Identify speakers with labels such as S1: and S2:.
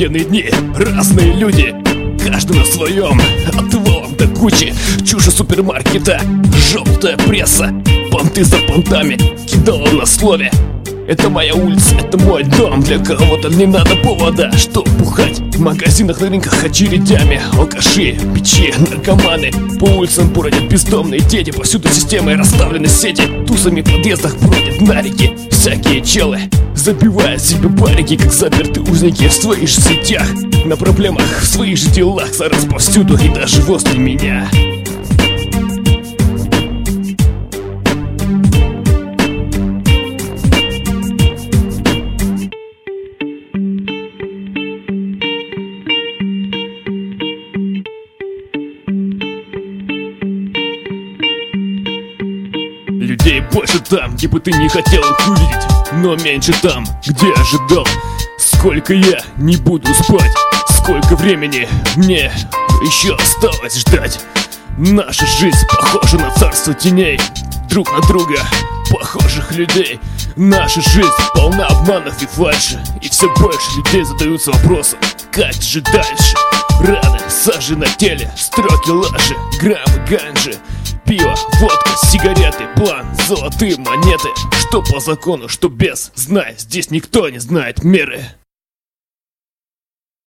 S1: обыденные дни, разные люди, каждый на своем, от волн до кучи, чушь супермаркета, желтая пресса, понты за понтами, кидала на слове. Это моя улица, это мой дом. Для кого-то не надо повода, чтоб бухать. В магазинах, на рынках очередями алкаши, бичи, наркоманы. По улицам бродят бездомные дети. Повсюду системой расставлены сети. Тусами в подъездах бродят нарики. Всякие челы, забивая себе барики, как запертые узники в своих же сетях. На проблемах, в своих же делах, зараз повсюду и даже возле меня. Людей больше там, где бы ты не хотел их увидеть, но меньше там, где ожидал. Сколько я не буду спать, сколько времени мне еще осталось ждать. Наша жизнь похожа на царство теней, друг на друга похожих людей. Наша жизнь полна обманов и фальши, и все больше людей задаются вопросом: как же дальше? Раны, сажи на теле, строки лажи, граммы ганжи, пиво, водка, сигареты, план, золотые монеты. Что по закону, что без, знай, здесь никто не знает меры.